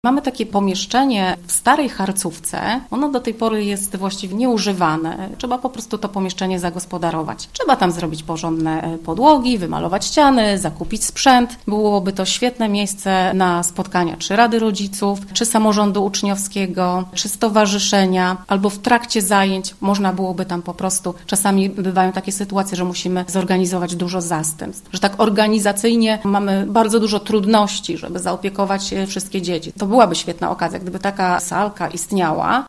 Mamy takie pomieszczenie w starej harcówce. Ono do tej pory jest właściwie nieużywane. Trzeba po prostu to pomieszczenie zagospodarować. Trzeba tam zrobić porządne podłogi, wymalować ściany, zakupić sprzęt. Byłoby to świetne miejsce na spotkania czy Rady Rodziców, czy samorządu uczniowskiego, czy stowarzyszenia, albo w trakcie zajęć można byłoby tam po prostu, czasami bywają takie sytuacje, że musimy zorganizować dużo zastępstw, że tak organizacyjnie mamy bardzo dużo trudności, żeby zaopiekować się wszystkie dzieci. To byłaby świetna okazja, gdyby taka salka istniała.